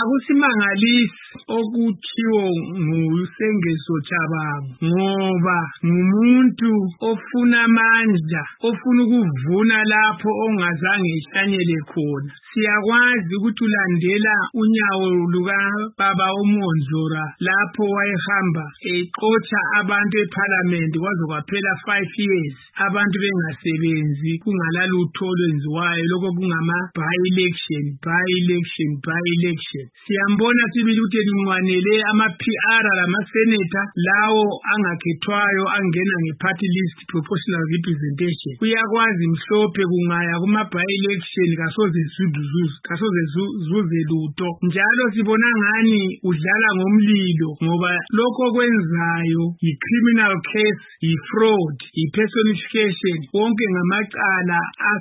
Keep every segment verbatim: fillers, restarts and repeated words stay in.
akusimangalisi okuthiwo nguSengezo Tshabangu ngoba ngumuntu ofuna amandla ofuna ukuvuna lapho ongazange ihlanyele khona. Siyakwazi ukuthi ulandela unyawo luka baba uMonzora lapho wayehamba exotsha abantu eParliament kwaze kwaphela five years abantu bengasebenzi kungalalutho olwenziwayo lokho kungama by election by election by election. Siyambona sibili ukuthi elinwanele ama P R lama senator lawo angakhethwayo angena ngeparty list proportional representation. Uyakwazi mhlophe kungaya kuma by election kasoze zuzuzu kasoze zuze lutho. Njalo sibona ngani udlala ngomlilo ngoba lokho kwenzayo yi criminal case, yi fraud, yi personification, wonke ngamacala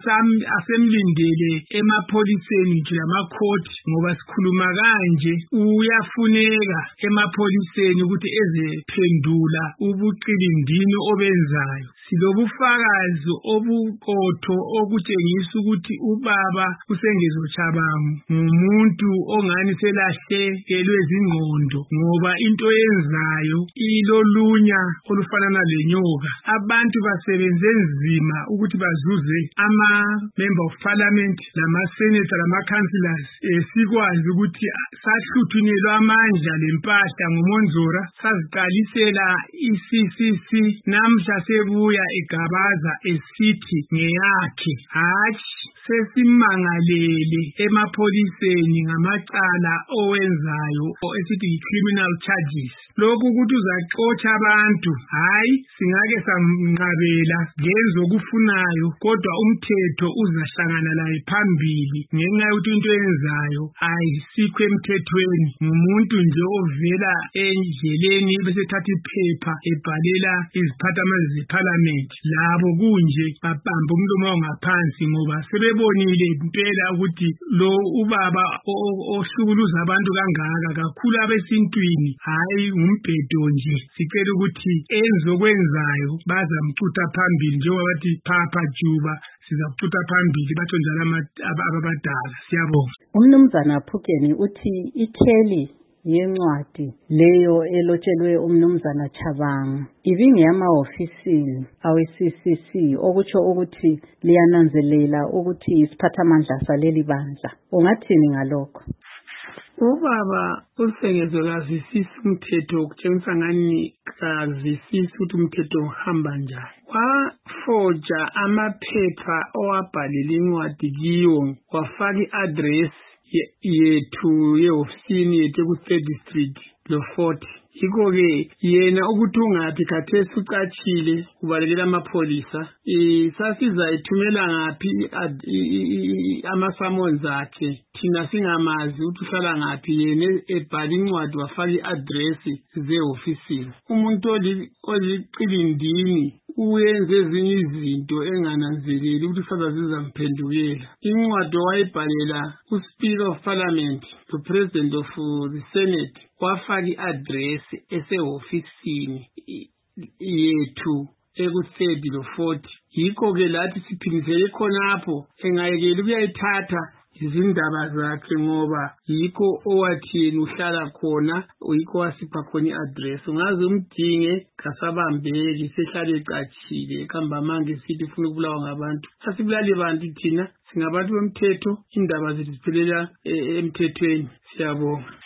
asemlindele emapholiseni nje lama court ngoba sikhuluma kanje uyafuneka emapholiseni ukuthi ezephendula ubuqilindini obenzayo. Silobufakazi obuqotho okutshengisa ukuthi ubaba uSengezo Tshabangu ngumuntu ongani selahlekelwe izingqondo ngoba into yenzayo ilolunya olufanana lenyoka. Abantu basebenze nzima ukuthi bazuze ama member of parliament lama senator lama councillors. Esikwazi ukuthi sahluthunelwa amandla lempahla nguMonzora saziqalisela i-C C C namhla sebuya egabaza esithi ngeyakhe. Hatshi sesimangalele emapholiseni ngamacala owenzayo esithi criminal charges. Lokhu ukuthi uzaxotsha abantu hayi singake samqabela ngenzo kufunayo kodwa umthetho uzahlangana laye phambili ngenxa yokuthi into yenzayo ayisikho emthethweni. Ngumuntu nje ovela endleleni bese thatha iphepha ebhalela iziphathamandla zeParliament labo kunje babamba umlomo ngaphansi ngoba sebebonile impela ukuthi lo ubaba ohlukuluza abantu kangaka kakhulu abesintwini hayi umbhedo nje. Sicela ukuthi enzokwenzayo bazamcutha phambili njengoba bathi phapha juba sizakucutha phambili batho njalo ababadala. Siyabonga. Umnumzana Phukeni uthi ikheli yencwadi leyo elotshelwe umnumzana Tshabangu ibingeyama ofisini awe-C C C okutsho ukuthi liyananzelela ukuthi isiphathamandla saleli bandla. Ungathini ngalokho? Ubaba uSengezo kazisisi umthetho ukutshengisa ngani kazisisi ukuthi umthetho uhamba njani. Wafoja amaphepha owabhalela incwadi kiwo wafaka i-address yethu ye-ofisini yethu ku-third Street lo forty. Yiko-ke yena ukuthi ungathi khathesi ucatshile ubalekela amapholisa sasizayithumela ngaphi ama-summons akhe thina singamazi ukuthi uhlala ngaphi. Yena ebhala incwadi wafaka i-address ze-ofisini. Umuntu oliqilindini uyenze ezinye izinto engananzeleli ukuthi saza zizamphendukela. Incwadi wayibhalela uSpeaker of Parliament, the President of the Senate, wafaka i-address ese-ofisini yethu eku-third lo forty. Yikho-ke lathi siphindisele khonapho engayekeli ukuyayithatha izindaba zakhe ngoba yikho owathi yena uhlala khona yikho wasipha khona i-address. Ungaze umdinge kasabambeki sehlale ecatshile ekhamba manje sithi ufuna ukubulawa ngabantu. Asibulali bantu thina singabantu bomthetho, indaba zethu ziphelela emthethweni. Siyabonga.